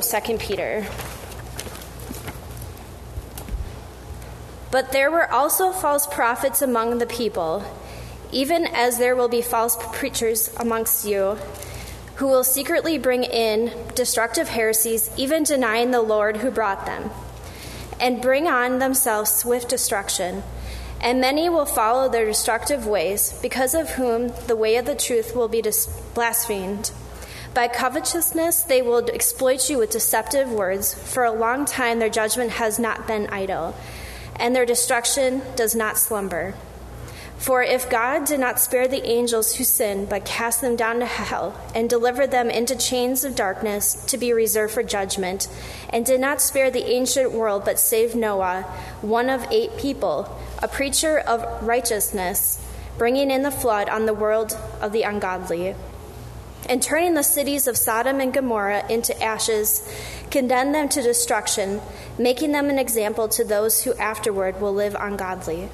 2 Peter. But there were also false prophets among the people, even as there will be false preachers amongst you, who will secretly bring in destructive heresies, even denying the Lord who brought them, and bring on themselves swift destruction. And many will follow their destructive ways, because of whom the way of the truth will be blasphemed. By covetousness they will exploit you with deceptive words. For a long time their judgment has not been idle, and their destruction does not slumber. For if God did not spare the angels who sinned, but cast them down to hell, and delivered them into chains of darkness to be reserved for judgment, and did not spare the ancient world, but saved Noah, one of 8 people, a preacher of righteousness, bringing in the flood on the world of the ungodly, and turning the cities of Sodom and Gomorrah into ashes, condemned them to destruction, making them an example to those who afterward will live ungodly.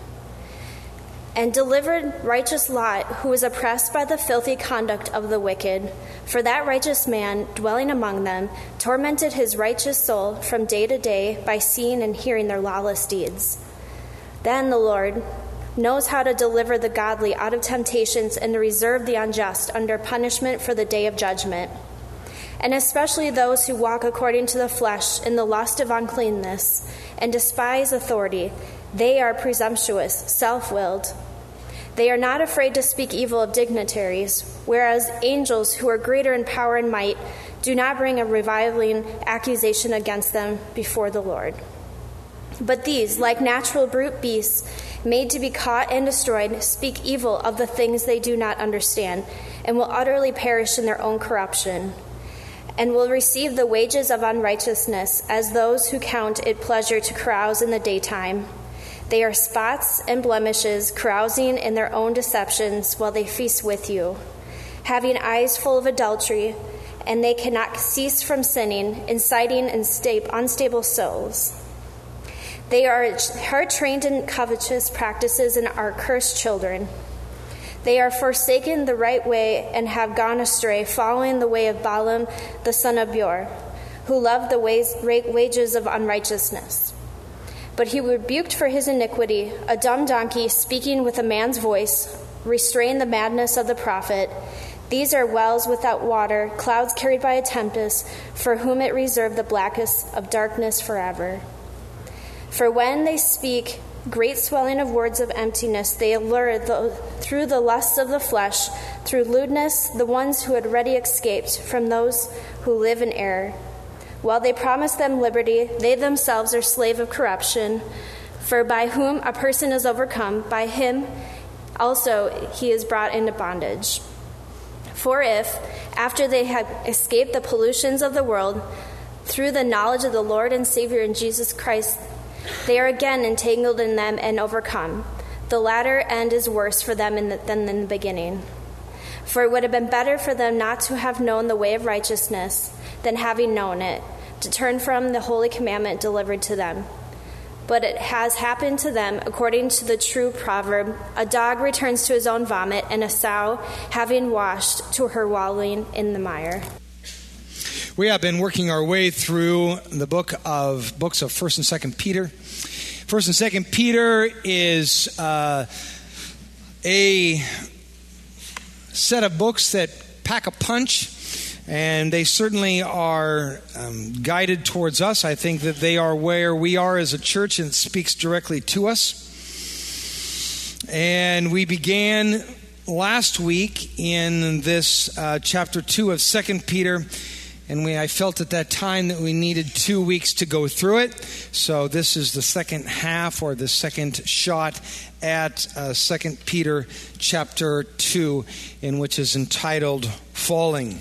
And delivered righteous Lot, who was oppressed by the filthy conduct of the wicked. For that righteous man, dwelling among them, tormented his righteous soul from day to day by seeing and hearing their lawless deeds. Then the Lord knows how to deliver the godly out of temptations and to reserve the unjust under punishment for the day of judgment. And especially those who walk according to the flesh in the lust of uncleanness and despise authority. They are presumptuous, self-willed. They are not afraid to speak evil of dignitaries, whereas angels who are greater in power and might do not bring a reviling accusation against them before the Lord. But these, like natural brute beasts, made to be caught and destroyed, speak evil of the things they do not understand, and will utterly perish in their own corruption, and will receive the wages of unrighteousness as those who count it pleasure to carouse in the daytime. They are spots and blemishes, carousing in their own deceptions while they feast with you, having eyes full of adultery, and they cannot cease from sinning, inciting unstable souls. They are trained in covetous practices and are cursed children. They are forsaken the right way and have gone astray, following the way of Balaam the son of Beor, who loved the wages of unrighteousness. But he rebuked for his iniquity a dumb donkey speaking with a man's voice, restrained the madness of the prophet. These are wells without water, clouds carried by a tempest, for whom it reserved the blackest of darkness forever. For when they speak great swelling of words of emptiness, they allure through the lusts of the flesh, through lewdness, the ones who had already escaped from those who live in error. While they promise them liberty, they themselves are slave of corruption. For by whom a person is overcome, by him also he is brought into bondage. For if, after they have escaped the pollutions of the world, through the knowledge of the Lord and Savior in Jesus Christ, they are again entangled in them and overcome, the latter end is worse for them than in the beginning. For it would have been better for them not to have known the way of righteousness than having known it, to turn from the holy commandment delivered to them. But it has happened to them according to the true proverb, a dog returns to his own vomit, and a sow, having washed, to her wallowing in the mire. We have been working our way through the books of 1st and 2nd Peter. 1st and 2nd Peter is a set of books that pack a punch, and they certainly are guided towards us. I think that they are where we are as a church, and it speaks directly to us. And we began last week in this chapter 2 of 2nd Peter, and I felt at that time that we needed 2 weeks to go through it. So this is the second half, or the second shot at 2 Peter chapter 2, in which is entitled Falling.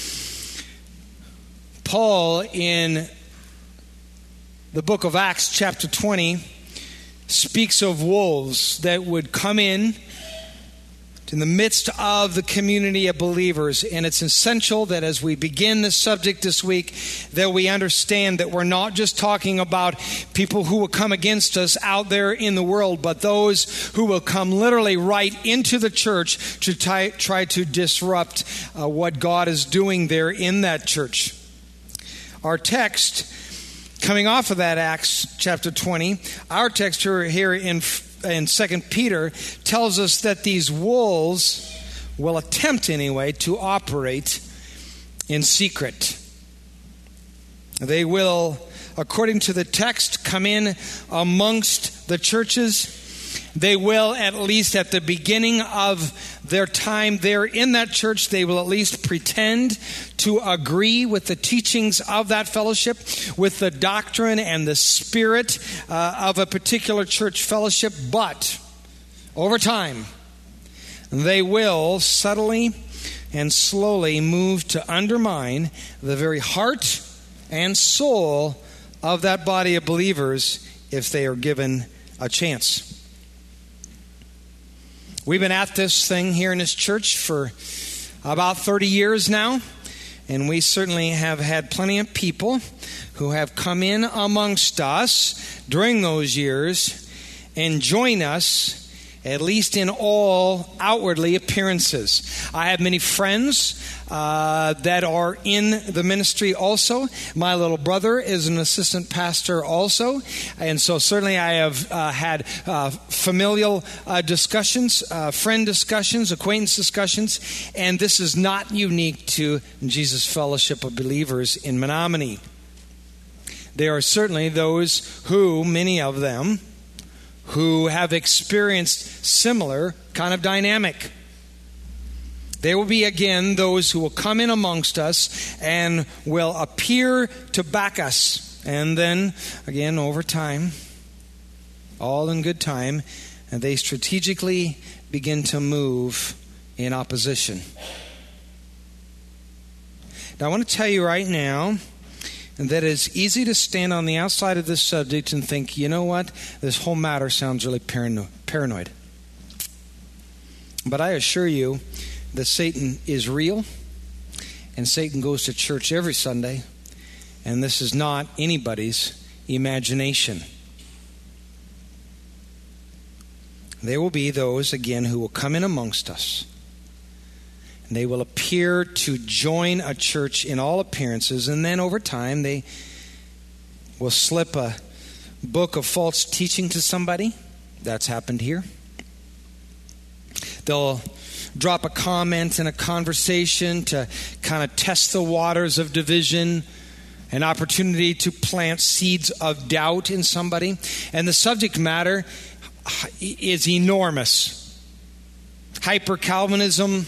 Paul, in the book of Acts chapter 20, speaks of wolves that would come in the midst of the community of believers. And it's essential that as we begin this subject this week, that we understand that we're not just talking about people who will come against us out there in the world, but those who will come literally right into the church to try to disrupt what God is doing there in that church. Our text, coming off of that Acts chapter 20, our text here in 2 Peter tells us that these wolves will attempt anyway to operate in secret. They will, according to the text, come in amongst the churches. They will, at least at the beginning of their time there in that church, they will at least pretend to agree with the teachings of that fellowship, with the doctrine and the spirit of a particular church fellowship. But over time, they will subtly and slowly move to undermine the very heart and soul of that body of believers if they are given a chance. We've been at this thing here in this church for about 30 years now, and we certainly have had plenty of people who have come in amongst us during those years and join us, at least in all outwardly appearances. I have many friends that are in the ministry also. My little brother is an assistant pastor also. And so certainly I have had familial discussions, friend discussions, acquaintance discussions. And this is not unique to Jesus Fellowship of Believers in Menominee. There are certainly those who, many of them, who have experienced similar kind of dynamic. There will be again those who will come in amongst us and will appear to back us. And then again over time, all in good time, and they strategically begin to move in opposition. Now I want to tell you right now that it's easy to stand on the outside of this subject and think, you know what, this whole matter sounds really paranoid. But I assure you that Satan is real, and Satan goes to church every Sunday, and this is not anybody's imagination. There will be those, again, who will come in amongst us. And they will appear to join a church in all appearances, and then over time they will slip a book of false teaching to somebody. That's happened here. They'll drop a comment in a conversation to kind of test the waters of division, an opportunity to plant seeds of doubt in somebody. And the subject matter is enormous. Hyper-Calvinism,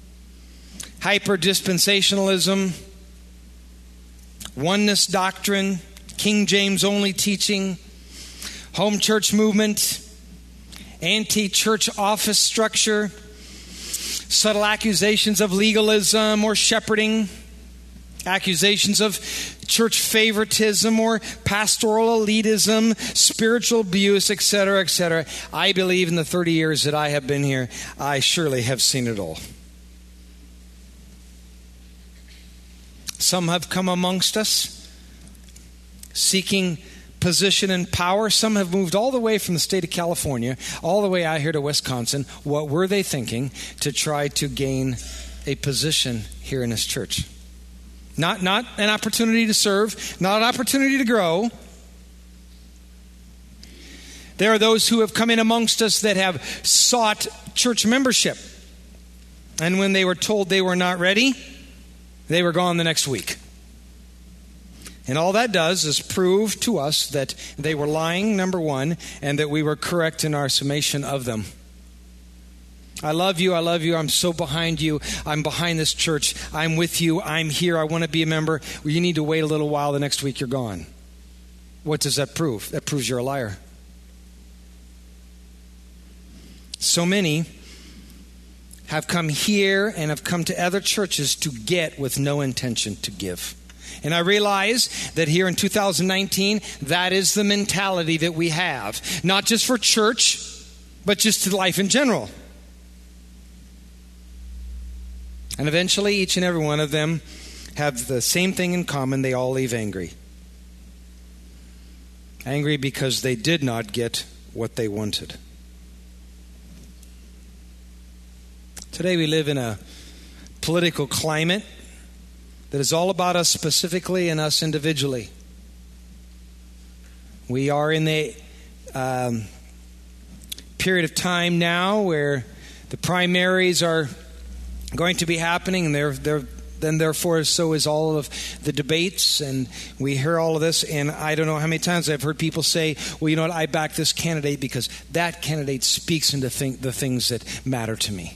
hyper-dispensationalism, oneness doctrine, King James only teaching, home church movement, anti-church office structure, subtle accusations of legalism or shepherding, accusations of church favoritism or pastoral elitism, spiritual abuse, etc., etc. I believe in the 30 years that I have been here, I surely have seen it all. Some have come amongst us seeking position and power. Some have moved all the way from the state of California, all the way out here to Wisconsin. What were they thinking to try to gain a position here in this church? Not an opportunity to serve, not an opportunity to grow. There are those who have come in amongst us that have sought church membership. And when they were told they were not ready, they were gone the next week. And all that does is prove to us that they were lying, number one, and that we were correct in our summation of them. I love you, I'm so behind you, I'm behind this church, I'm with you, I'm here, I want to be a member. Well, you need to wait a little while, the next week you're gone. What does that prove? That proves you're a liar. So many have come here and have come to other churches to get with no intention to give. And I realize that here in 2019, that is the mentality that we have. Not just for church, but just to life in general. And eventually, each and every one of them have the same thing in common. They all leave angry. Angry because they did not get what they wanted. Today we live in a political climate that is all about us specifically and us individually. We are in the period of time now where the primaries are going to be happening, and then therefore so is all of the debates, and we hear all of this, and I don't know how many times I've heard people say, well, you know what, I back this candidate because that candidate speaks into the things that matter to me.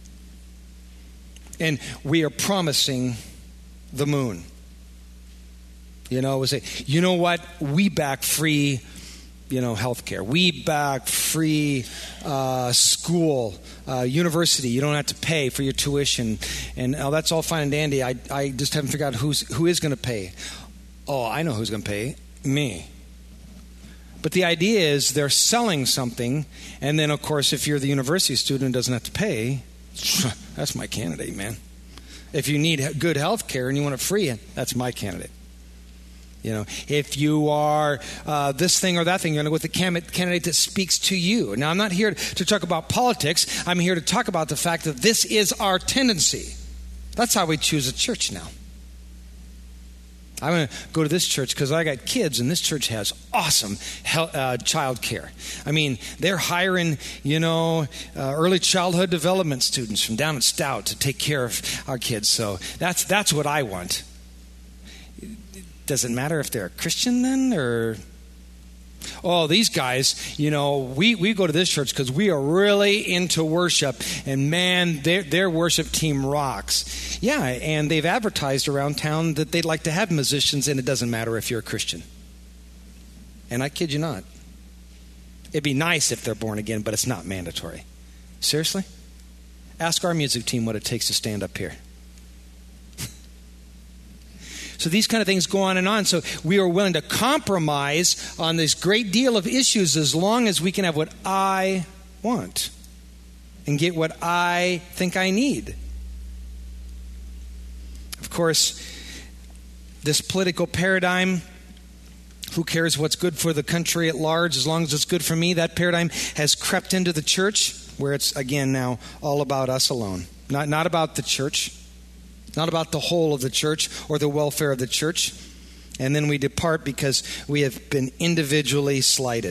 And we are promising the moon. You know, we say, you know what, we back free, health care. We back free school, university. You don't have to pay for your tuition. And that's all fine and dandy. I just haven't figured out who is going to pay. Oh, I know who's going to pay. Me. But the idea is they're selling something. And then, of course, if you're the university student who doesn't have to pay, that's my candidate, man. If you need good health care and you want it free, that's my candidate. If you are this thing or that thing, you're going to go with the candidate that speaks to you. Now, I'm not here to talk about politics. I'm here to talk about the fact that this is our tendency. That's how we choose a church now. I'm going to go to this church because I got kids, and this church has awesome child care. I mean, they're hiring, early childhood development students from down at Stout to take care of our kids. So that's what I want. Does it matter if they're a Christian then, or... Oh, these guys, we go to this church because we are really into worship, and man, their worship team rocks. Yeah, and they've advertised around town that they'd like to have musicians, and it doesn't matter if you're a Christian. And I kid you not. It'd be nice if they're born again, but it's not mandatory. Seriously? Ask our music team what it takes to stand up here. So these kind of things go on and on. So we are willing to compromise on this great deal of issues as long as we can have what I want and get what I think I need. Of course, this political paradigm, who cares what's good for the country at large as long as it's good for me, that paradigm has crept into the church where it's, again, now all about us alone. Not about the church. Not about the whole of the church or the welfare of the church. And then we depart because we have been individually slighted.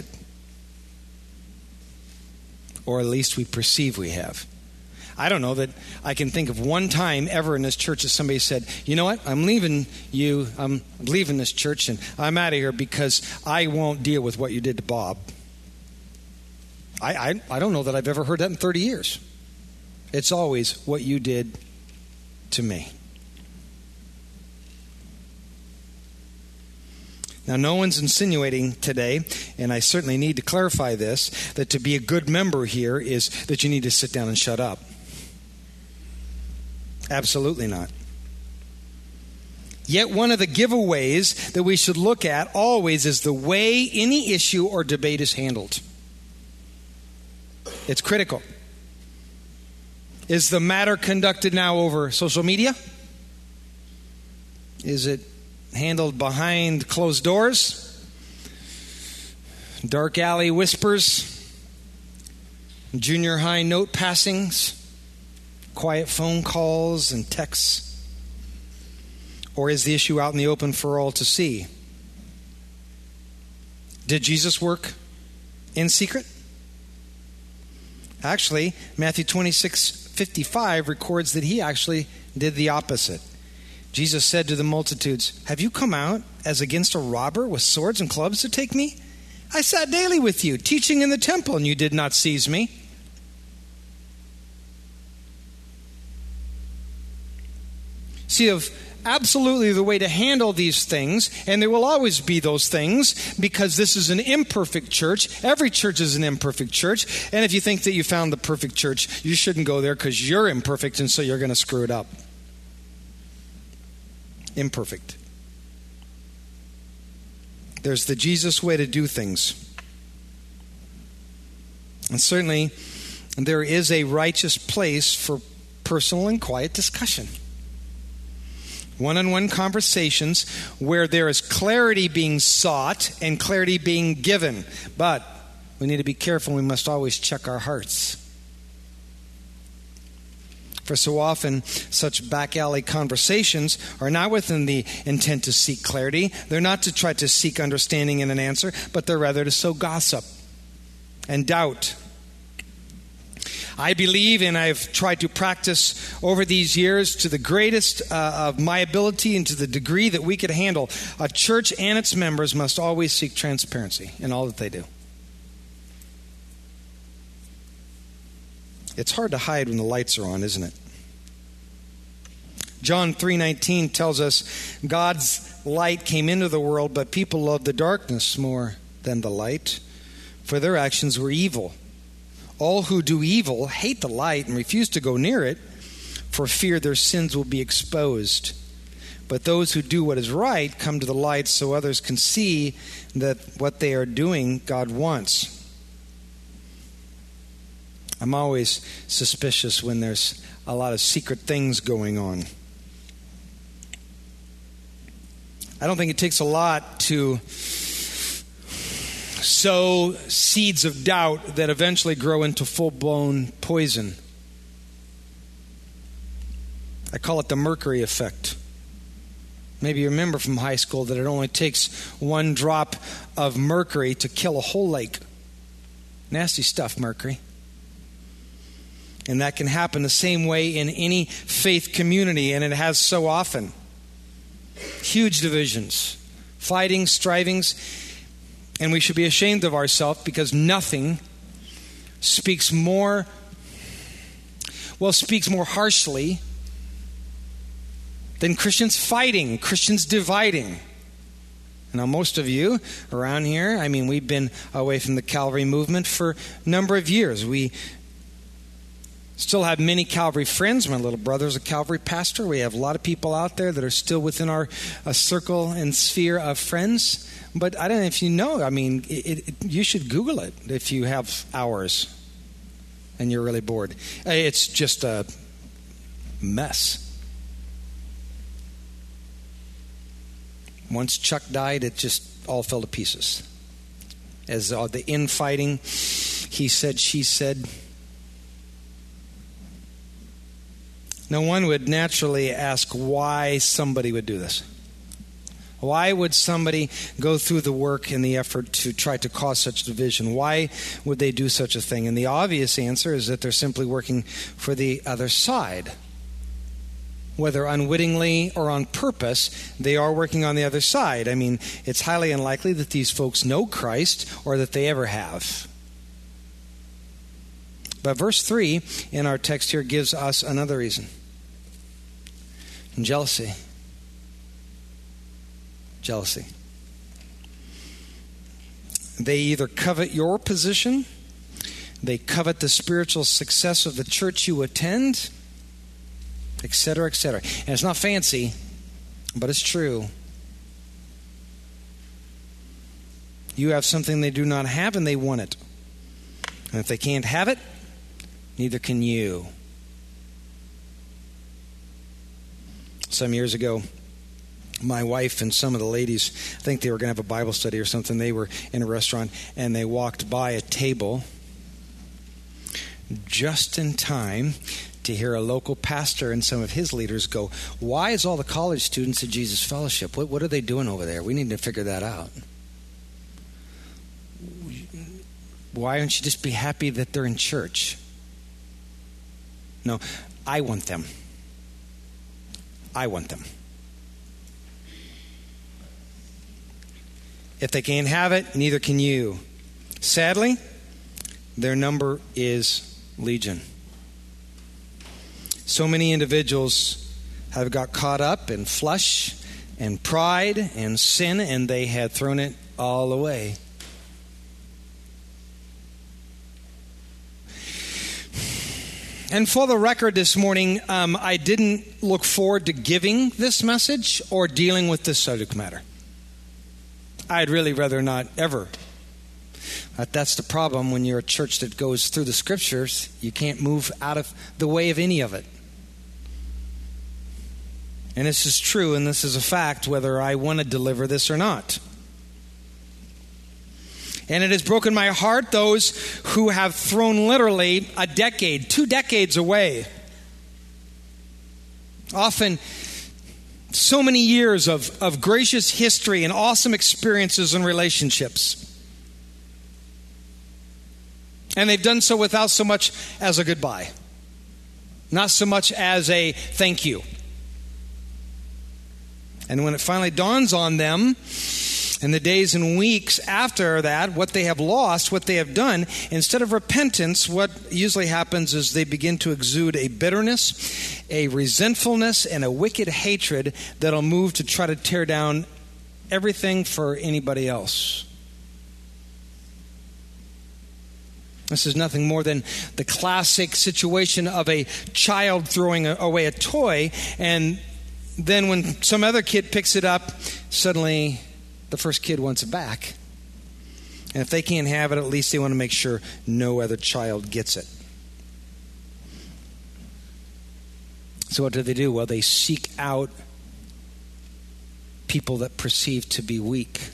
Or at least we perceive we have. I don't know that I can think of one time ever in this church that somebody said, you know what, I'm leaving you, I'm leaving this church and I'm out of here because I won't deal with what you did to Bob. I don't know that I've ever heard that in 30 years. It's always what you did to me. Now, no one's insinuating today, and I certainly need to clarify this, that to be a good member here is that you need to sit down and shut up. Absolutely not. Yet one of the giveaways that we should look at always is the way any issue or debate is handled. It's critical. Is the matter conducted now over social media? Is it handled behind closed doors? Dark alley whispers? Junior high note passings? Quiet phone calls and texts? Or is the issue out in the open for all to see? Did Jesus work in secret? Actually, Matthew 26:55 records that he actually did the opposite. Jesus said to the multitudes, have you come out as against a robber with swords and clubs to take me? I sat daily with you, teaching in the temple, and you did not seize me. See, absolutely the way to handle these things, and there will always be those things because this is an imperfect church. Every church is an imperfect church, and if you think that you found the perfect church, you shouldn't go there because you're imperfect and so you're going to screw it up. Imperfect. There's the Jesus way to do things. And certainly there is a righteous place for personal and quiet discussion. One-on-one conversations where there is clarity being sought and clarity being given. But we need to be careful. We must always check our hearts. For so often, such back alley conversations are not within the intent to seek clarity. They're not to try to seek understanding and an answer, but they're rather to sow gossip and doubt. I believe, and I've tried to practice over these years to the greatest of my ability and to the degree that we could handle, a church and its members must always seek transparency in all that they do. It's hard to hide when the lights are on, isn't it? John 3:19 tells us God's light came into the world, but people loved the darkness more than the light, for their actions were evil. All who do evil hate the light and refuse to go near it, for fear their sins will be exposed. But those who do what is right come to the light so others can see that what they are doing God wants. I'm always suspicious when there's a lot of secret things going on. I don't think it takes a lot to sow seeds of doubt that eventually grow into full-blown poison. I call it the mercury effect. Maybe you remember from high school that it only takes one drop of mercury to kill a whole lake. Nasty stuff, mercury. And that can happen the same way in any faith community, and it has so often. Huge divisions, fighting, strivings, and we should be ashamed of ourselves because nothing speaks more harshly than Christians fighting, Christians dividing. Now, most of you around here, we've been away from the Calvary movement for a number of years. We still have many Calvary friends. My little brother's a Calvary pastor. We have a lot of people out there that are still within our circle and sphere of friends. But I don't know if you know, you should Google it if you have hours and you're really bored. It's just a mess. Once Chuck died, it just all fell to pieces. As the infighting, he said, she said. No one would naturally ask why somebody would do this. Why would somebody go through the work and the effort to try to cause such division? Why would they do such a thing? And the obvious answer is that they're simply working for the other side. Whether unwittingly or on purpose, they are working on the other side. It's highly unlikely that these folks know Christ or that they ever have. But verse 3 in our text here gives us another reason. Jealousy. Jealousy. They either covet your position, they covet the spiritual success of the church you attend, etc., etc. And it's not fancy, but it's true. You have something they do not have, and they want it. And if they can't have it, neither can you. Some years ago, my wife and some of the ladies, I think they were going to have a Bible study or something. They were in a restaurant, and they walked by a table just in time to hear a local pastor and some of his leaders go, "Why is all the college students at Jesus Fellowship? What are they doing over there? We need to figure that out. Why don't you just be happy that they're in church?" No, I want them. I want them. If they can't have it, neither can you. Sadly, their number is legion. So many individuals have got caught up in flesh and pride and sin, and they had thrown it all away. And for the record this morning, I didn't look forward to giving this message or dealing with this subject matter. I'd really rather not ever. That's the problem when you're a church that goes through the scriptures. You can't move out of the way of any of it. And this is true, and this is a fact, whether I want to deliver this or not. And it has broken my heart, those who have thrown literally a decade, 2 decades away Often, so many years of gracious history and awesome experiences and relationships. And they've done so without so much as a goodbye. Not so much as a thank you. And when it finally dawns on them, in the days and weeks after that, what they have lost, what they have done, instead of repentance, what usually happens is they begin to exude a bitterness, a resentfulness, and a wicked hatred that'll move to try to tear down everything for anybody else. This is nothing more than the classic situation of a child throwing away a toy, and then when some other kid picks it up, suddenly the first kid wants it back. And if they can't have it, at least they want to make sure no other child gets it. So what do? Well, they seek out people that perceive to be weak.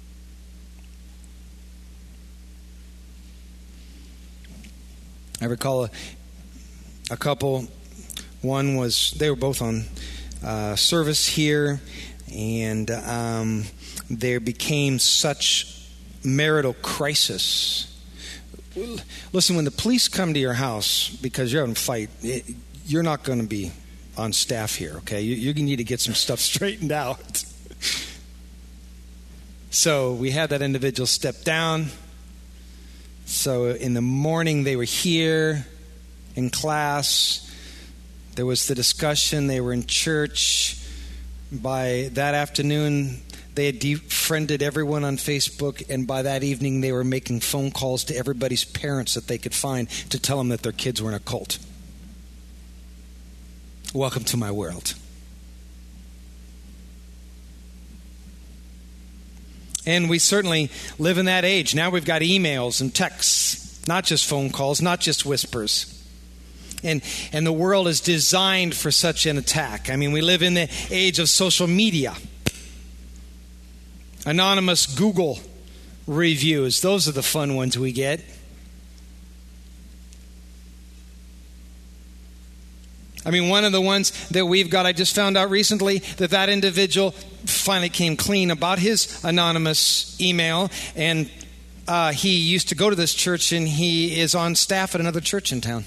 I recall a couple. One was, they were both on service here, and there became such marital crisis. Listen, when the police come to your house because you're having a fight, you're not going to be on staff here, okay? You need to get some stuff straightened out. So we had that individual step down. So in the morning they were here in class. There was the discussion. They were in church. By that afternoon, they had defriended everyone on Facebook, and by that evening they were making phone calls to everybody's parents that they could find to tell them that their kids were in a cult. Welcome to my world. And we certainly live in that age. Now we've got emails and texts, not just phone calls, not just whispers. And the world is designed for such an attack. I mean, we live in the age of social media. Anonymous Google reviews. Those are the fun ones we get. I mean, one of the ones that we've got, I just found out recently that individual finally came clean about his anonymous email. And he used to go to this church, and he is on staff at another church in town.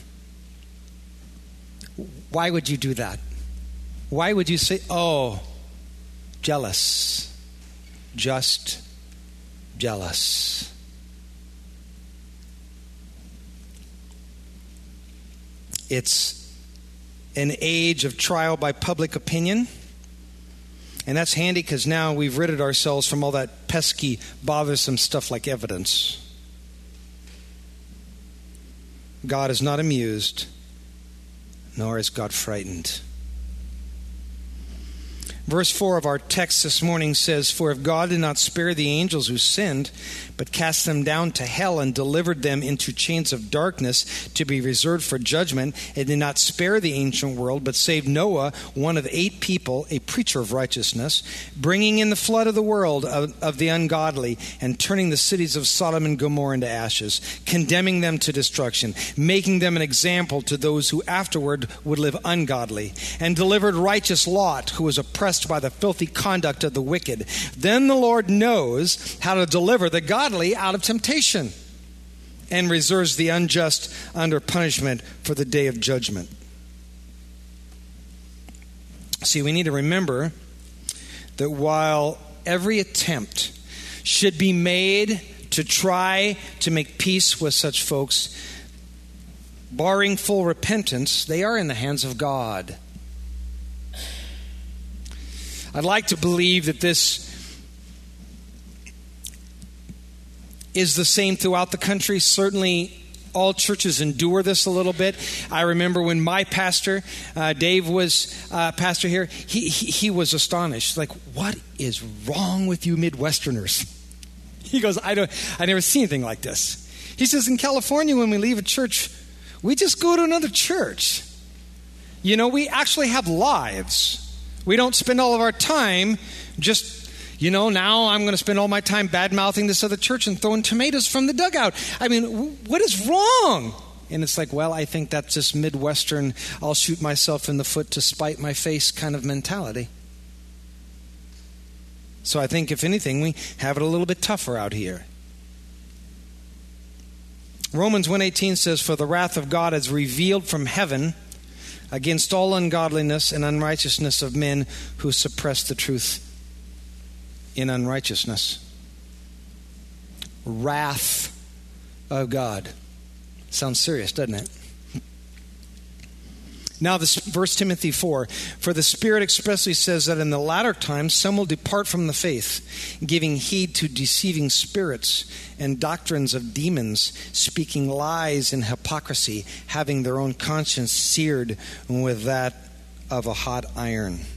Why would you do that? Why would you say, oh, jealous? Just jealous. It's an age of trial by public opinion. And that's handy because now we've ridded ourselves from all that pesky, bothersome stuff like evidence. God is not amused, nor is God frightened. Verse 4 of our text this morning says, "For if God did not spare the angels who sinned, but cast them down to hell and delivered them into chains of darkness to be reserved for judgment, and did not spare the ancient world, but saved Noah, one of 8 people, a preacher of righteousness, bringing in the flood of the world of the ungodly, and turning the cities of Sodom and Gomorrah into ashes, condemning them to destruction, making them an example to those who afterward would live ungodly, and delivered righteous Lot, who was oppressed by the filthy conduct of the wicked. Then the Lord knows how to deliver the godly out of temptation, and reserves the unjust under punishment for the day of judgment." See, we need to remember that while every attempt should be made to try to make peace with such folks, barring full repentance, they are in the hands of God. I'd like to believe that this is the same throughout the country. Certainly, all churches endure this a little bit. I remember when my pastor, Dave, was pastor here, he was astonished. Like, what is wrong with you Midwesterners? He goes, I never see anything like this. He says, in California, when we leave a church, we just go to another church. You know, we actually have lives. We don't spend all of our time just, now I'm going to spend all my time bad-mouthing this other church and throwing tomatoes from the dugout. I mean, what is wrong And it's like, well, I think that's just Midwestern, I'll shoot myself in the foot to spite my face kind of mentality. So I think, if anything, we have it a little bit tougher out here. Romans 1:18 says, "For the wrath of God is revealed from heaven against all ungodliness and unrighteousness of men who suppress the truth in unrighteousness." Wrath of God. Sounds serious, doesn't it? Now, this 1 Timothy 4, "For the Spirit expressly says that in the latter times some will depart from the faith, giving heed to deceiving spirits and doctrines of demons, speaking lies in hypocrisy, having their own conscience seared with that of a hot iron."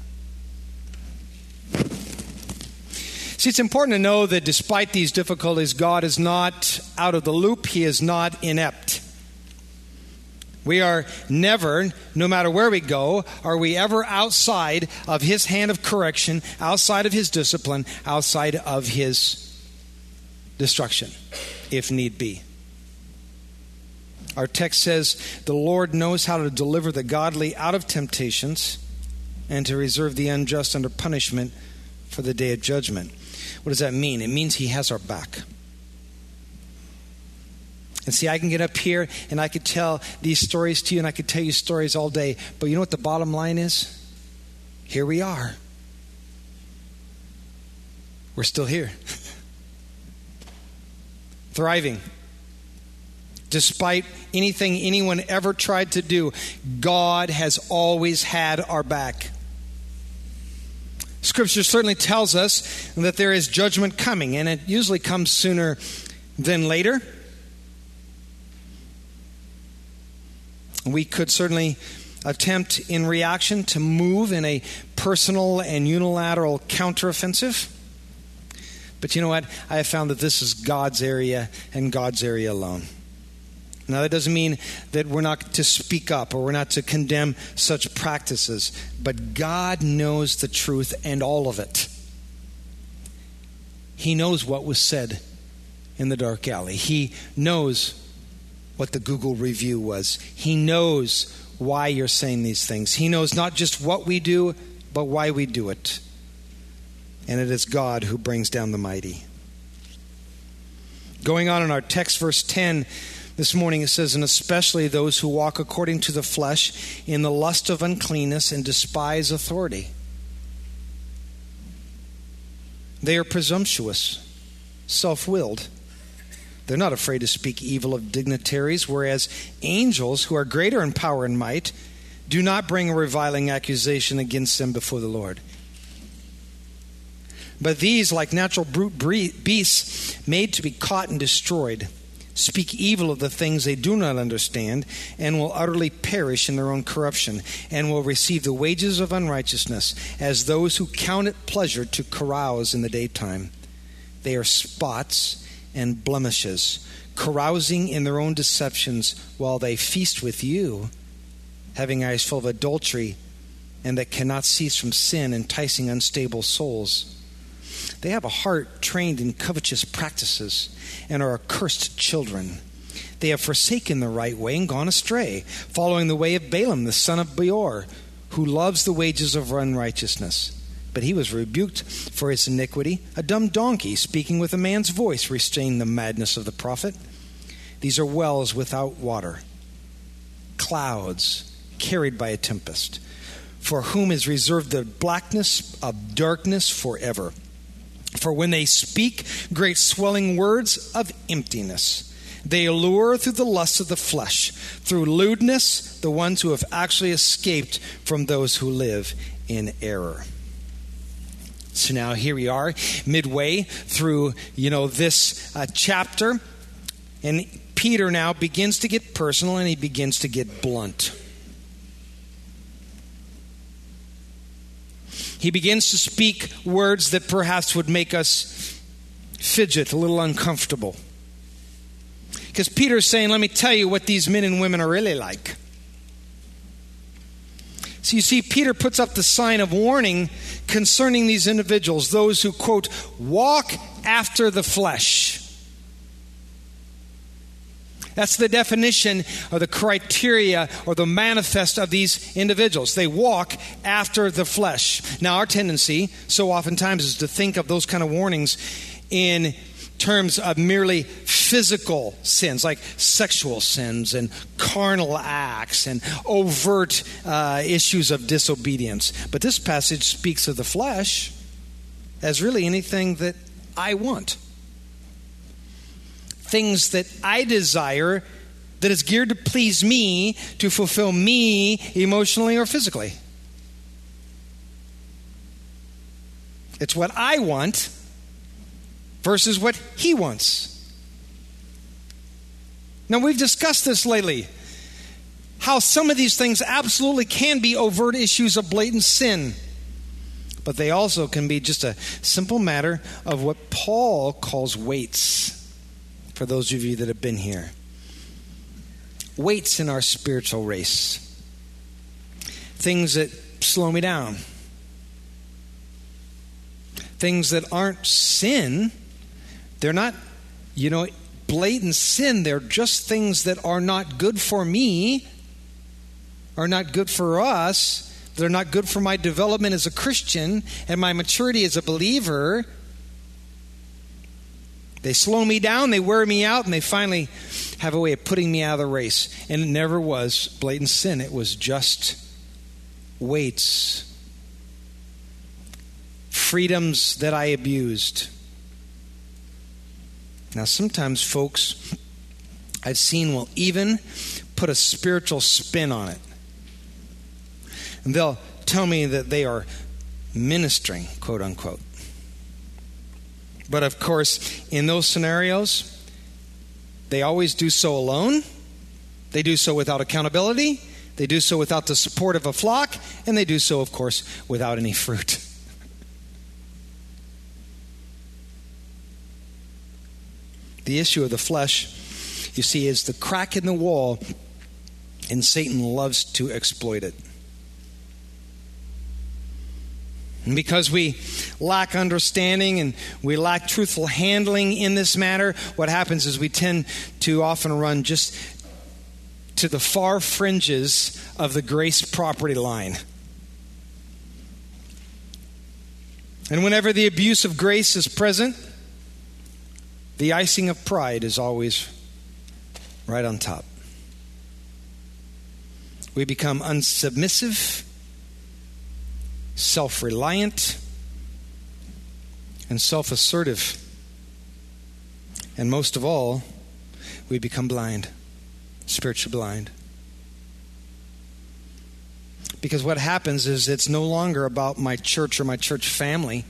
See, it's important to know that despite these difficulties, God is not out of the loop. He is not inept. We are never, no matter where we go, are we ever outside of His hand of correction, outside of His discipline, outside of His destruction, if need be. Our text says, "The Lord knows how to deliver the godly out of temptations and to reserve the unjust under punishment for the day of judgment." What does that mean? It means He has our back. And see, I can get up here and I could tell these stories to you, and I could tell you stories all day. But you know what the bottom line is? Here we are. We're still here. Thriving. Despite anything anyone ever tried to do, God has always had our back. Scripture certainly tells us that there is judgment coming, and it usually comes sooner than later. We could certainly attempt in reaction to move in a personal and unilateral counteroffensive. But you know what? I have found that this is God's area and God's area alone. Now, that doesn't mean that we're not to speak up or we're not to condemn such practices. But God knows the truth and all of it. He knows what was said in the dark alley. He knows what the Google review was. He knows why you're saying these things. He knows not just what we do, but why we do it. And it is God who brings down the mighty. Going on in our text, verse 10, this morning it says, "And especially those who walk according to the flesh in the lust of uncleanness and despise authority. They are presumptuous, self-willed. They're not afraid to speak evil of dignitaries, whereas angels, who are greater in power and might, do not bring a reviling accusation against them before the Lord. But these, like natural brute beasts made to be caught and destroyed, speak evil of the things they do not understand, and will utterly perish in their own corruption, and will receive the wages of unrighteousness, as those who count it pleasure to carouse in the daytime. They are spots and blemishes, carousing in their own deceptions, while they feast with you, having eyes full of adultery, and that cannot cease from sin, enticing unstable souls. They have a heart trained in covetous practices, and are accursed children. They have forsaken the right way and gone astray, following the way of Balaam the son of Beor, who loves the wages of unrighteousness. But he was rebuked for his iniquity. A dumb donkey, speaking with a man's voice, restrained the madness of the prophet. These are wells without water, clouds carried by a tempest, for whom is reserved the blackness of darkness forever. For when they speak great swelling words of emptiness, they allure through the lusts of the flesh, through lewdness, the ones who have actually escaped from those who live in error." So now here we are, midway through, this chapter. And Peter now begins to get personal, and he begins to get blunt. He begins to speak words that perhaps would make us fidget, a little uncomfortable. Because Peter's saying, let me tell you what these men and women are really like. So you see, Peter puts up the sign of warning concerning these individuals, those who, quote, walk after the flesh. That's the definition or the criteria or the manifest of these individuals. They walk after the flesh. Now, our tendency so oftentimes is to think of those kind of warnings in terms of merely physical sins, like sexual sins and carnal acts and overt issues of disobedience. But this passage speaks of the flesh as really anything that I want. Things that I desire that is geared to please me, to fulfill me emotionally or physically. It's what I want versus what he wants. Now, we've discussed this lately, how some of these things absolutely can be overt issues of blatant sin, but they also can be just a simple matter of what Paul calls weights, for those of you that have been here. Weights in our spiritual race. Things that slow me down. Things that aren't sin. They're not, blatant sin. They're just things that are not good for me, are not good for us. They're not good for my development as a Christian and my maturity as a believer. They slow me down, they wear me out, and they finally have a way of putting me out of the race. And it never was blatant sin. It was just weights. Freedoms that I abused. Now, sometimes folks I've seen will even put a spiritual spin on it. And they'll tell me that they are ministering, quote unquote. But of course, in those scenarios, they always do so alone. They do so without accountability. They do so without the support of a flock. And they do so, of course, without any fruit. The issue of the flesh, you see, is the crack in the wall, and Satan loves to exploit it. And because we lack understanding and we lack truthful handling in this matter, what happens is we tend to often run just to the far fringes of the grace property line. And whenever the abuse of grace is present, the icing of pride is always right on top. We become unsubmissive, self-reliant, and self-assertive. And most of all, we become blind, spiritually blind. Because what happens is it's no longer about my church or my church family.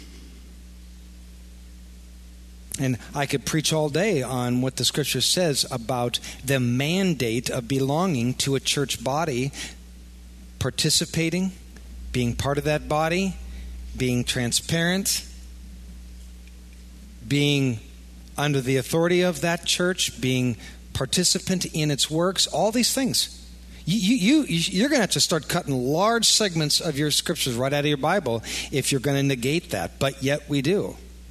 And I could preach all day on what the Scripture says about the mandate of belonging to a church body, participating, being part of that body, being transparent, being under the authority of that church, being participant in its works, all these things. You're going to have to start cutting large segments of your scriptures right out of your Bible if you're going to negate that, but yet we do.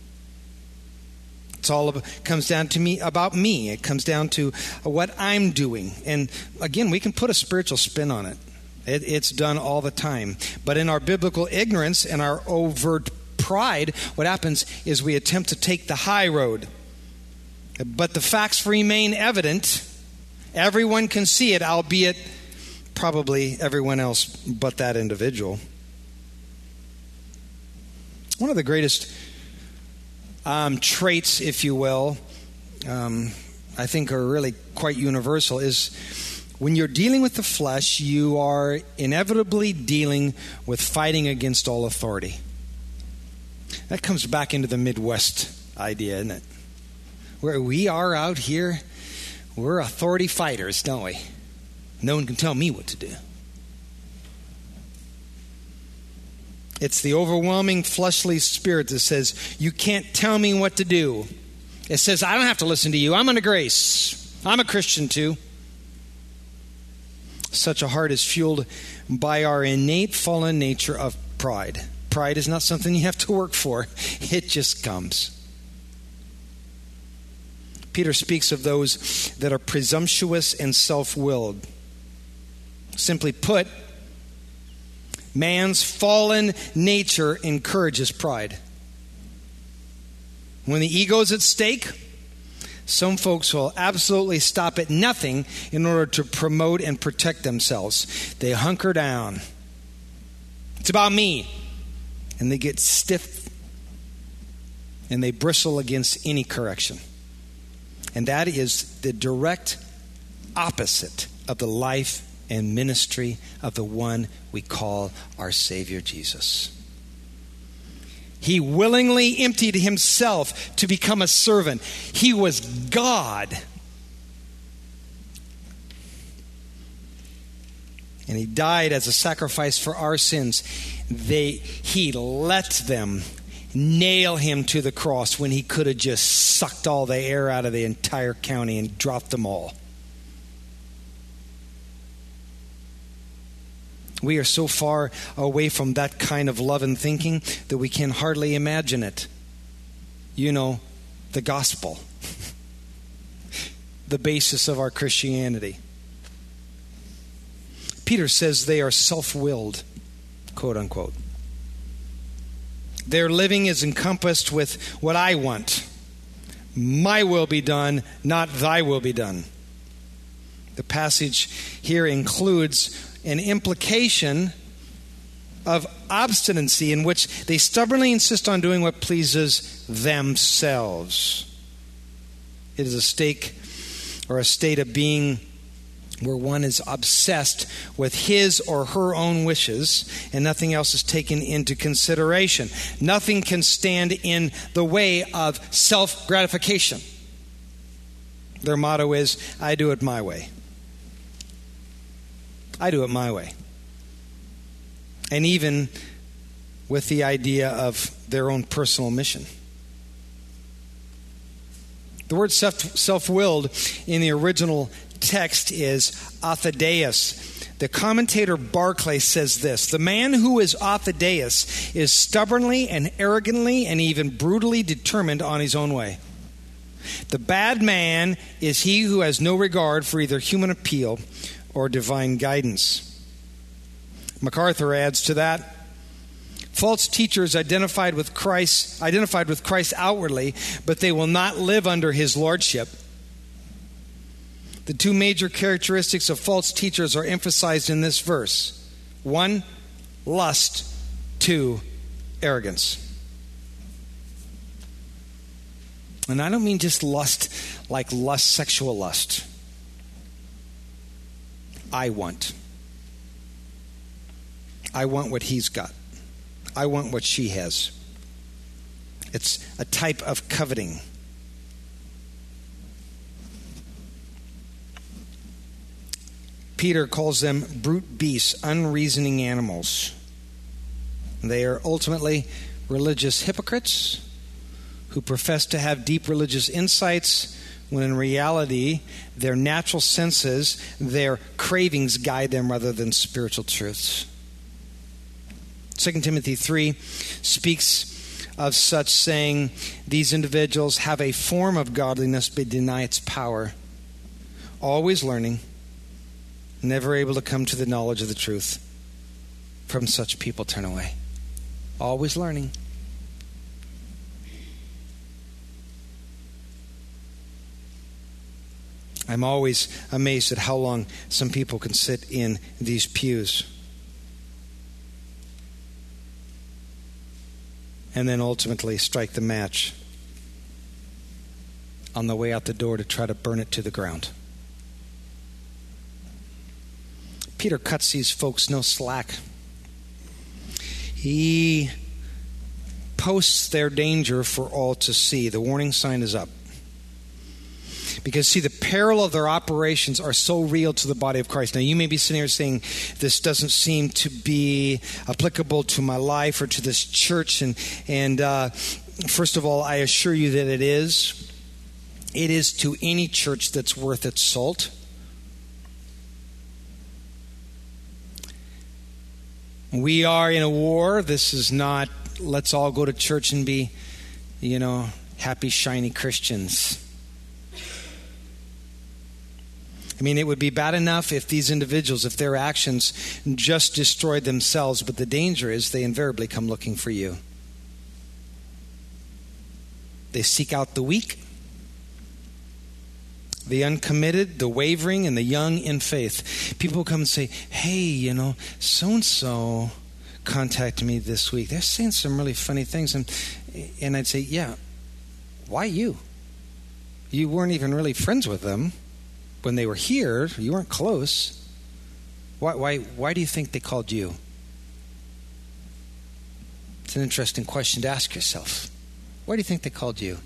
It's all comes down to me, about me. It comes down to what I'm doing. And again, we can put a spiritual spin on it. It's done all the time. But in our biblical ignorance and our overt pride, what happens is we attempt to take the high road. But the facts remain evident. Everyone can see it, albeit probably everyone else but that individual. One of the greatest traits, if you will, I think are really quite universal, is when you're dealing with the flesh, you are inevitably dealing with fighting against all authority. That comes back into the Midwest idea, isn't it? Where we are out here, we're authority fighters, don't we? No one can tell me what to do. It's the overwhelming fleshly spirit that says, you can't tell me what to do. It says, I don't have to listen to you. I'm under grace. I'm a Christian too. Such a heart is fueled by our innate fallen nature of pride. Pride is not something you have to work for. It just comes. Peter speaks of those that are presumptuous and self-willed. Simply put, man's fallen nature encourages pride. When the ego is at stake, some folks will absolutely stop at nothing in order to promote and protect themselves. They hunker down. It's about me. And they get stiff and they bristle against any correction. And that is the direct opposite of the life and ministry of the one we call our Savior Jesus. He willingly emptied himself to become a servant. He was God. And he died as a sacrifice for our sins. He let them nail him to the cross when he could have just sucked all the air out of the entire county and dropped them all. We are so far away from that kind of love and thinking that we can hardly imagine it. You know, the gospel, the basis of our Christianity. Peter says they are self-willed, quote unquote. Their living is encompassed with what I want. My will be done, not thy will be done. The passage here includes an implication of obstinacy in which they stubbornly insist on doing what pleases themselves. It is a state of being where one is obsessed with his or her own wishes and nothing else is taken into consideration. Nothing can stand in the way of self-gratification. Their motto is, I do it my way. I do it my way. And even with the idea of their own personal mission. The word self-willed in the original text is athedeus. The commentator Barclay says this: the man who is athedeus is stubbornly and arrogantly and even brutally determined on his own way. The bad man is he who has no regard for either human appeal or divine guidance. MacArthur adds to that, false teachers identified with Christ outwardly, but they will not live under his lordship. The two major characteristics of false teachers are emphasized in this verse. 1, lust. 2, arrogance. And I don't mean just lust like lust, sexual lust. I want what he's got. I want what she has. It's a type of coveting. Peter calls them brute beasts, unreasoning animals. They are ultimately religious hypocrites who profess to have deep religious insights, when in reality, their natural senses, their cravings guide them rather than spiritual truths. 2 Timothy 3 speaks of such, saying, these individuals have a form of godliness but deny its power, always learning, never able to come to the knowledge of the truth. From such people turn away. Always learning. I'm always amazed at how long some people can sit in these pews and then ultimately strike the match on the way out the door to try to burn it to the ground. Peter cuts these folks no slack. He posts their danger for all to see. The warning sign is up. Because, see, the peril of their operations are so real to the body of Christ. Now, you may be sitting here saying, this doesn't seem to be applicable to my life or to this church. And first of all, I assure you that it is. It is to any church that's worth its salt. We are in a war. This is not, let's all go to church and be, happy, shiny Christians. I mean, it would be bad enough if these individuals, if their actions just destroyed themselves, but the danger is they invariably come looking for you. They seek out the weak, the uncommitted, the wavering, and the young in faith. People come and say, hey, so-and-so contacted me this week. They're saying some really funny things. And I'd say, yeah, why you? You weren't even really friends with them when they were here. You weren't close. Why do you think they called you? It's an interesting question to ask yourself. Why do you think they called you?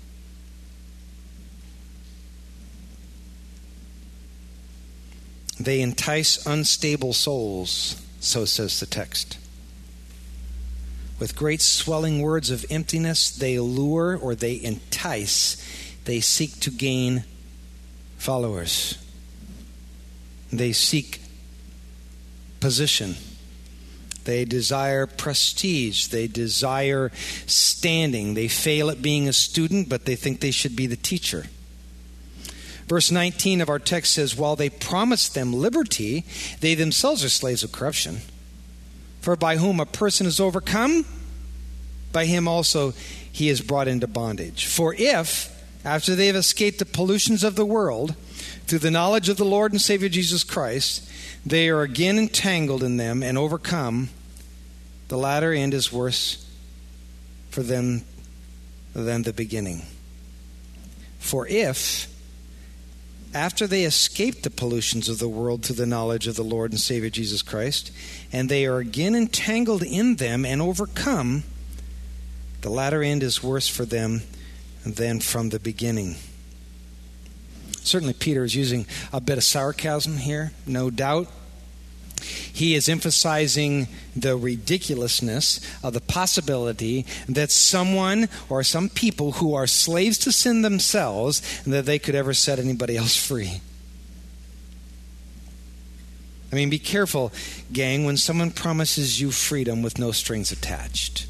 They entice unstable souls, so says the text. With great swelling words of emptiness, they lure or they entice. They seek to gain followers. They seek position. They desire prestige. They desire standing. They fail at being a student, but they think they should be the teacher. Verse 19 of our text says, while they promise them liberty, they themselves are slaves of corruption. For by whom a person is overcome, by him also he is brought into bondage. For if, after they have escaped the pollutions of the world, through the knowledge of the Lord and Savior Jesus Christ, they are again entangled in them and overcome, the latter end is worse for them than the beginning. For if, after they escape the pollutions of the world through the knowledge of the Lord and Savior Jesus Christ, and they are again entangled in them and overcome, the latter end is worse for them than from the beginning. Certainly Peter is using a bit of sarcasm here, no doubt. He is emphasizing the ridiculousness of the possibility that someone or some people who are slaves to sin themselves, that they could ever set anybody else free. I mean, be careful, gang, when someone promises you freedom with no strings attached.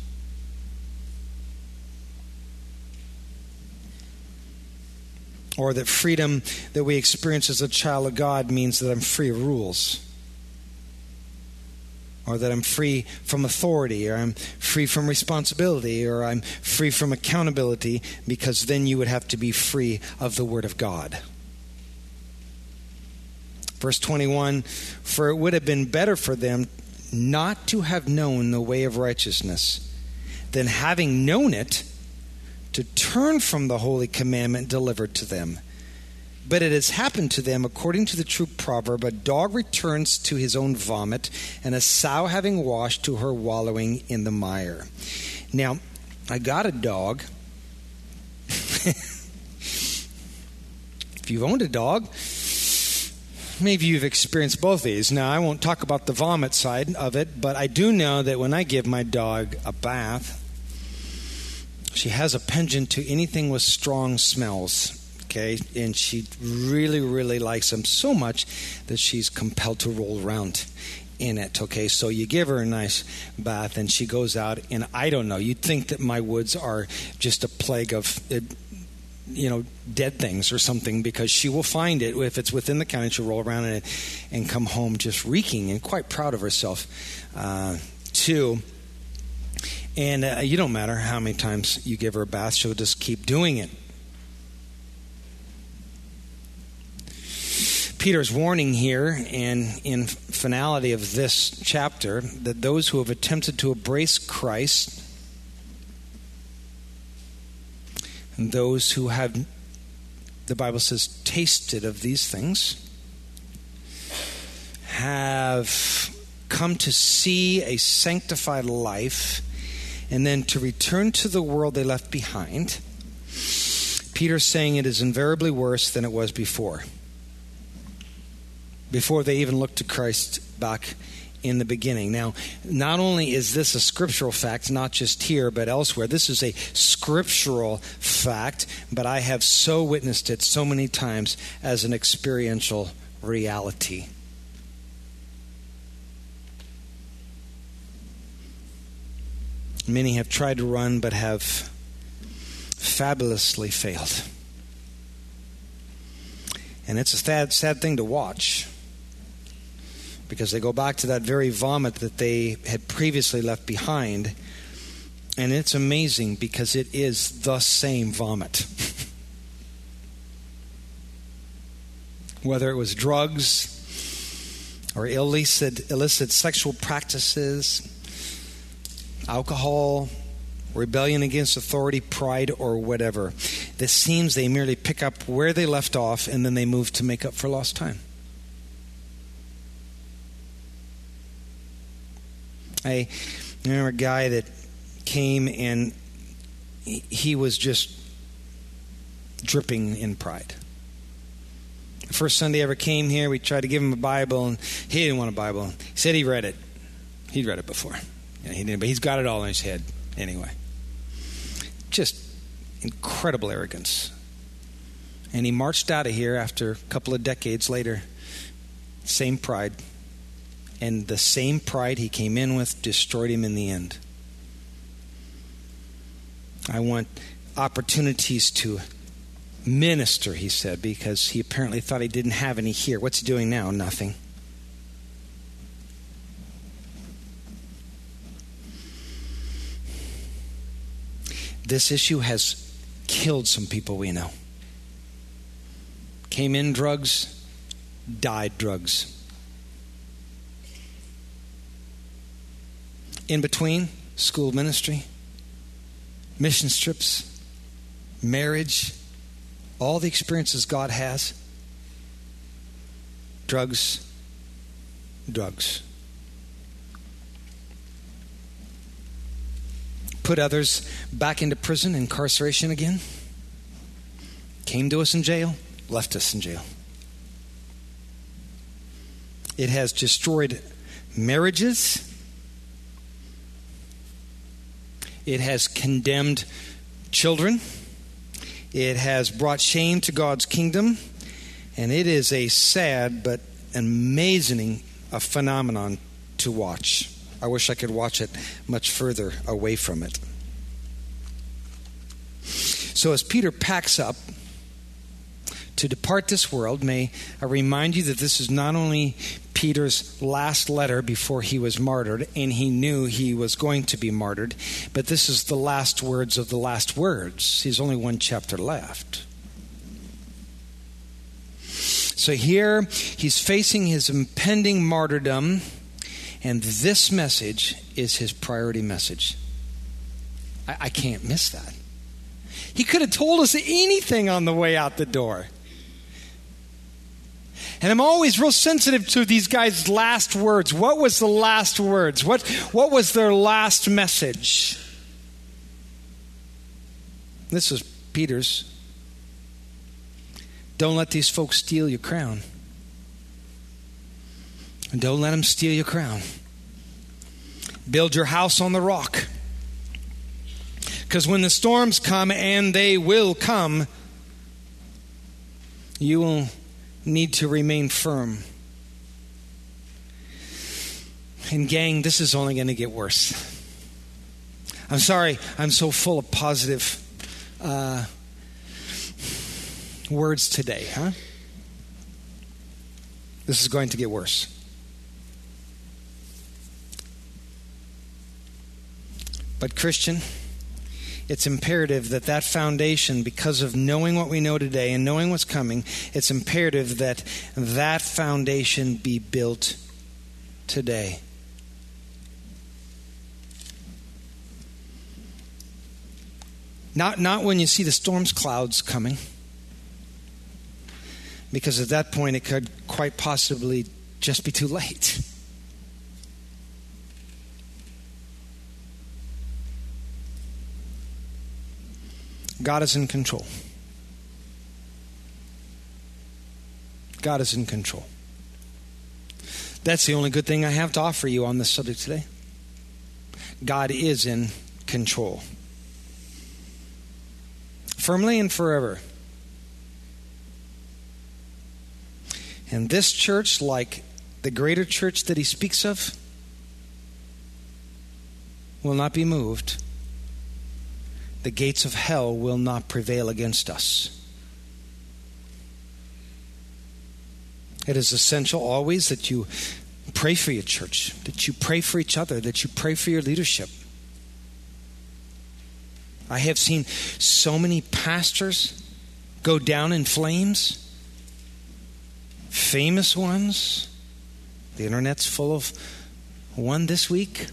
Or that freedom that we experience as a child of God means that I'm free of rules. Or that I'm free from authority, or I'm free from responsibility, or I'm free from accountability, because then you would have to be free of the Word of God. Verse 21, for it would have been better for them not to have known the way of righteousness than having known it, to turn from the holy commandment delivered to them. But it has happened to them according to the true proverb, a dog returns to his own vomit, and a sow having washed to her wallowing in the mire. Now, I got a dog. If you've owned a dog, maybe you've experienced both these. Now, I won't talk about the vomit side of it, but I do know that when I give my dog a bath, she has a penchant to anything with strong smells, okay? And she really, really likes them so much that she's compelled to roll around in it, okay? So you give her a nice bath and she goes out, and I don't know, you'd think that my woods are just a plague of, dead things or something, because she will find it if it's within the county. She'll roll around in it and come home just reeking and quite proud of herself, too. And you don't matter how many times you give her a bath, she'll just keep doing it. Peter's warning here, and in finality of this chapter, that those who have attempted to embrace Christ, and those who have, the Bible says, tasted of these things, have come to see a sanctified life, and then to return to the world they left behind. Peter's saying it is invariably worse than it was before they even looked to Christ back in the beginning. Now, not only is this a scriptural fact, not just here but elsewhere, this is a scriptural fact, but I have so witnessed it so many times as an experiential reality. Many have tried to run but have fabulously failed. And it's a sad thing to watch, because they go back to that very vomit that they had previously left behind. And it's amazing, because it is the same vomit. Whether it was drugs or illicit sexual practices, alcohol, rebellion against authority, pride, or whatever. It seems they merely pick up where they left off, and then they move to make up for lost time. I remember a guy that came, and he was just dripping in pride. The first Sunday I ever came here, we tried to give him a Bible, and he didn't want a Bible. He said he read it. He'd read it before. Yeah, he didn't, but he's got it all in his head anyway. Just incredible arrogance. And he marched out of here after a couple of decades later. Same pride. And the same pride he came in with destroyed him in the end. I want opportunities to minister, he said, because he apparently thought he didn't have any here. What's he doing now? Nothing. This issue has killed some people we know. Came in drugs, died drugs. In between, school ministry, mission trips, marriage, all the experiences God has. Drugs. Put others back into prison, incarceration again. Came to us in jail, left us in jail. It has destroyed marriages. It has condemned children. It has brought shame to God's kingdom. And it is a sad but amazing phenomenon to watch. I wish I could watch it much further away from it. So as Peter packs up to depart this world, may I remind you that this is not only Peter's last letter before he was martyred, and he knew he was going to be martyred, but this is the last words of the last words. He's only one chapter left. So here he's facing his impending martyrdom, and this message is his priority message. I can't miss that. He could have told us anything on the way out the door. And I'm always real sensitive to these guys' last words. What was the last words? What was their last message? This is Peter's. Don't let these folks steal your crown. And don't let them steal your crown. Build your house on the rock. Because when the storms come, and they will come, you will need to remain firm. And gang, this is only going to get worse. I'm sorry, I'm so full of positive words today, huh? This is going to get worse. But Christian, it's imperative that foundation, because of knowing what we know today and knowing what's coming, it's imperative that foundation be built today. Not when you see the storm clouds coming, because at that point it could quite possibly just be too late. God is in control. God is in control. That's the only good thing I have to offer you on this subject today. God is in control. Firmly and forever. And this church, like the greater church that he speaks of, will not be moved. The gates of hell will not prevail against us. It is essential always that you pray for your church, that you pray for each other, that you pray for your leadership. I have seen so many pastors go down in flames, famous ones. The internet's full of one this week.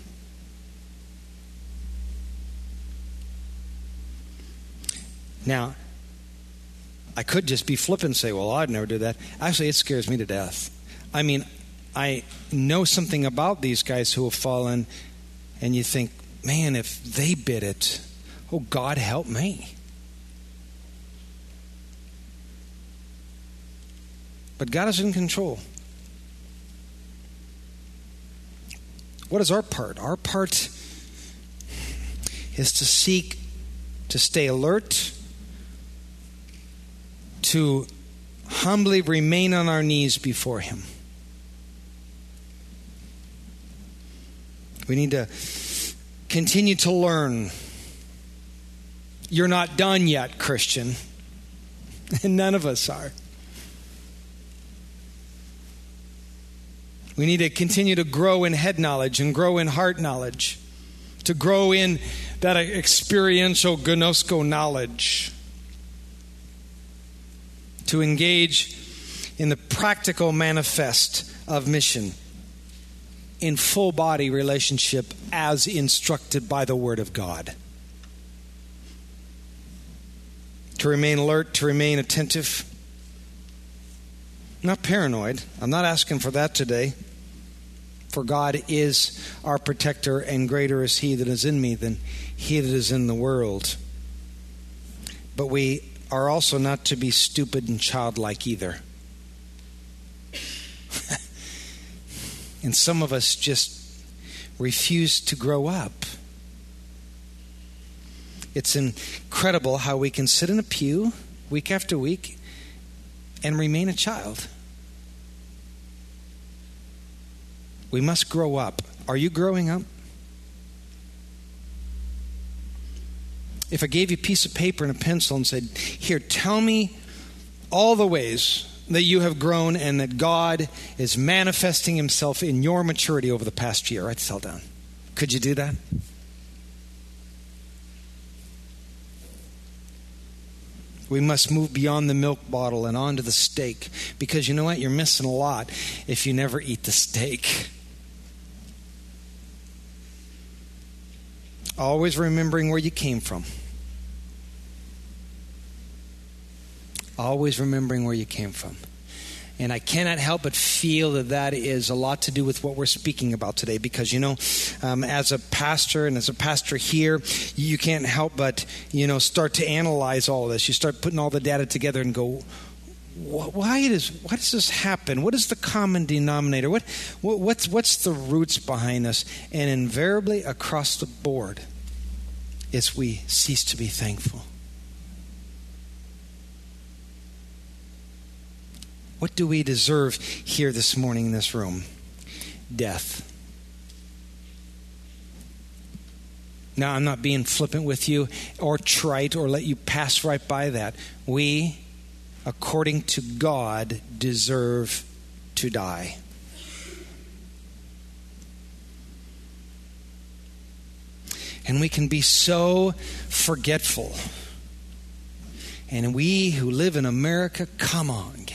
Now, I could just be flippant and say, well, I'd never do that. Actually, it scares me to death. I mean, I know something about these guys who have fallen, and you think, man, if they bid it, oh, God help me. But God is in control. What is our part? Our part is to seek to stay alert, to humbly remain on our knees before Him. We need to continue to learn. You're not done yet, Christian. And none of us are. We need to continue to grow in head knowledge and grow in heart knowledge, to grow in that experiential gnosko knowledge, to engage in the practical manifest of mission in full body relationship as instructed by the Word of God. To remain alert, to remain attentive. Not paranoid. I'm not asking for that today. For God is our protector, and greater is He that is in me than he that is in the world. But we are also not to be stupid and childlike either. And some of us just refuse to grow up. It's incredible how we can sit in a pew week after week and remain a child. We must grow up. Are you growing up? If I gave you a piece of paper and a pencil and said, here, tell me all the ways that you have grown and that God is manifesting Himself in your maturity over the past year, I'd settle down. Could you do that? We must move beyond the milk bottle and onto the steak, because you know what? You're missing a lot if you never eat the steak. Always remembering where you came from. Always remembering where you came from. And I cannot help but feel that that is a lot to do with what we're speaking about today. Because, you know, as a pastor and as a pastor here, you can't help but, you know, start to analyze all of this. You start putting all the data together and go, why does this happen? What is the common denominator? What's the roots behind this? And invariably across the board, it's we cease to be thankful. What do we deserve here this morning in this room? Death. Now, I'm not being flippant with you or trite or let you pass right by that. We, according to God, deserve to die. And we can be so forgetful. And we who live in America, come on, gang.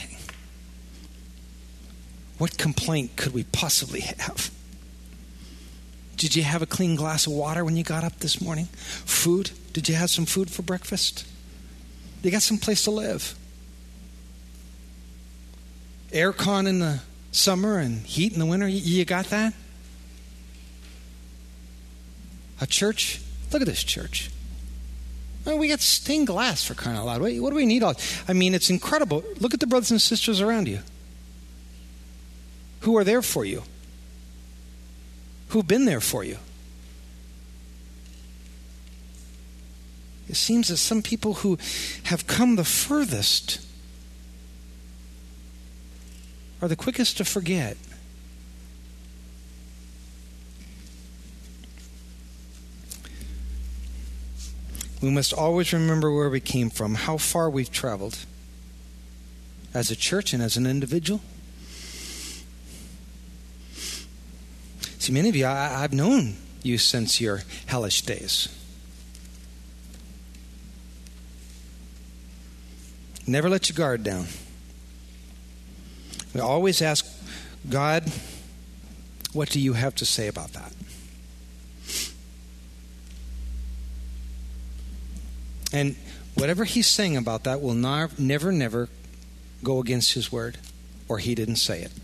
What complaint could we possibly have? Did you have a clean glass of water when you got up this morning? Food? Did you have some food for breakfast? You got some place to live? Aircon in the summer and heat in the winter? You got that? A church? Look at this church. Oh, we got stained glass, for crying out loud. What do we need all? I mean, it's incredible. Look at the brothers and sisters around you who are there for you, who've been there for you. It seems that some people who have come the furthest are the quickest to forget. We must always remember where we came from, how far we've traveled as a church and as an individual. See, many of you, I've known you since your hellish days. Never let your guard down. We always ask God, what do you have to say about that? And whatever he's saying about that will never go against his word, or he didn't say it.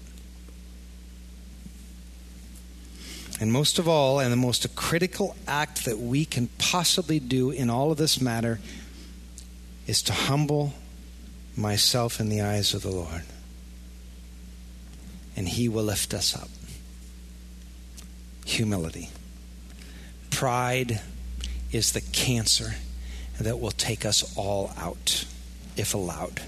And most of all, and the most critical act that we can possibly do in all of this matter is to humble myself in the eyes of the Lord. And he will lift us up. Humility. Pride is the cancer that will take us all out, if allowed.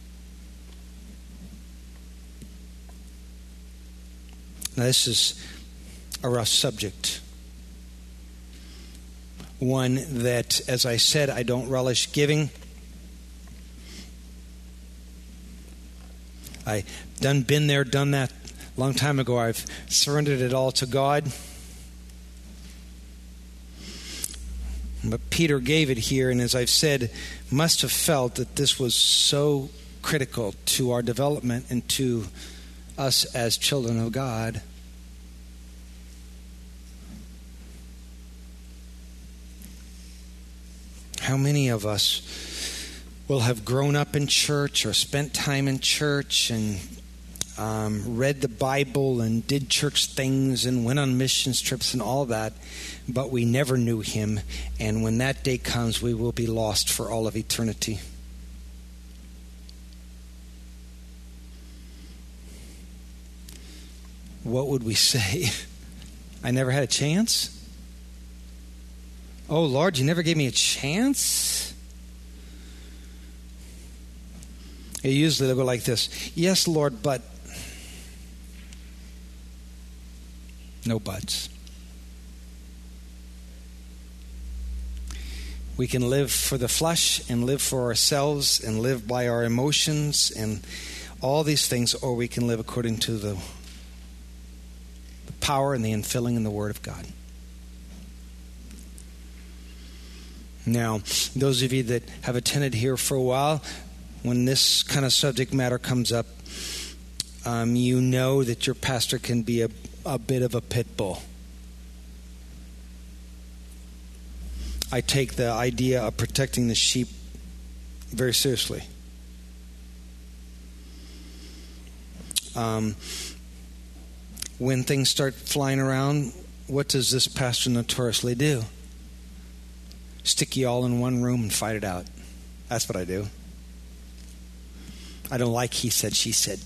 Now, this is a rough subject. One that, as I said, I don't relish giving. I've been there, done that a long time ago. I've surrendered it all to God. But Peter gave it here, and as I've said, must have felt that this was so critical to our development and to us as children of God. How many of us will have grown up in church or spent time in church and read the Bible and did church things and went on missions trips and all that, but we never knew him, and when that day comes, we will be lost for all of eternity. What would we say? I never had a chance? Oh, Lord, you never gave me a chance? Usually they'll go like this. Yes, Lord, but... No buts. We can live for the flesh and live for ourselves and live by our emotions and all these things, or we can live according to the power and the infilling in the Word of God. Now, those of you that have attended here for a while, when this kind of subject matter comes up, you know that your pastor can be a bit of a pit bull. I take the idea of protecting the sheep very seriously. When things start flying around, what does this pastor notoriously do? Stick you all in one room and fight it out. That's what I do. I don't like he said, she said.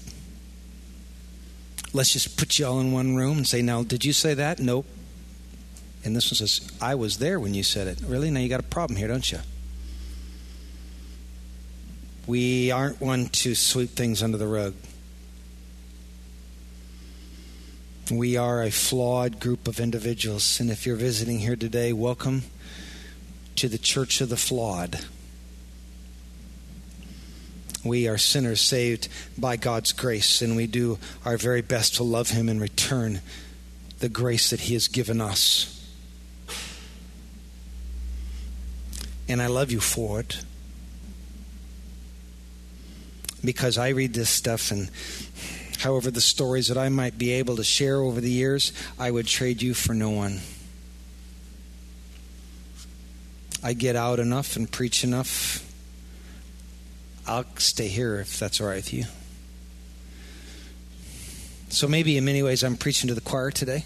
Let's just put you all in one room and say, now, did you say that? Nope. And this one says, I was there when you said it. Really? Now you got a problem here, don't you? We aren't one to sweep things under the rug. We are a flawed group of individuals. And if you're visiting here today, welcome to the Church of the Flawed. We are sinners saved by God's grace, and we do our very best to love Him and return the grace that He has given us. And I love you for it. Because I read this stuff, and however the stories that I might be able to share over the years, I would trade you for no one. I get out enough and preach enough. I'll stay here if that's all right with you. So maybe in many ways I'm preaching to the choir today.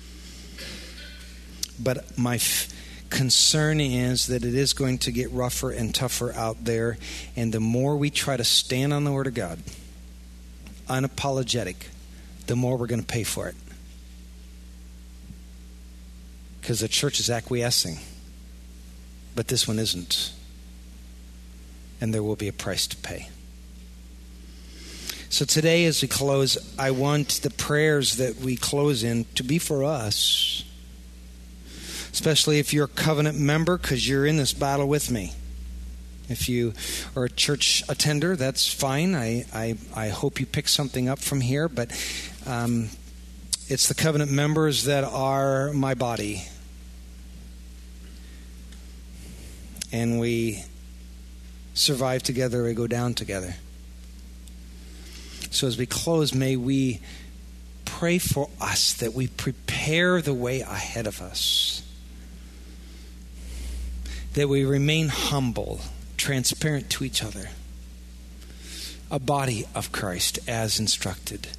But my concern is that it is going to get rougher and tougher out there. And the more we try to stand on the Word of God, unapologetic, the more we're going to pay for it. Because the church is acquiescing. But this one isn't. And there will be a price to pay. So today as we close, I want the prayers that we close in to be for us. Especially if you're a covenant member, because you're in this battle with me. If you are a church attender, that's fine. I hope you pick something up from here. But It's the covenant members that are my body. And we survive together, we go down together. So as we close, may we pray for us that we prepare the way ahead of us. That we remain humble, transparent to each other. A body of Christ as instructed.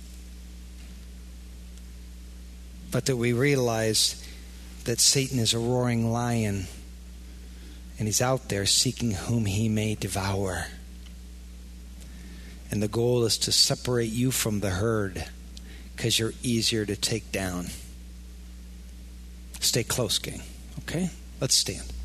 But that we realize that Satan is a roaring lion and he's out there seeking whom he may devour. And the goal is to separate you from the herd because you're easier to take down. Stay close, gang. Okay? Let's stand.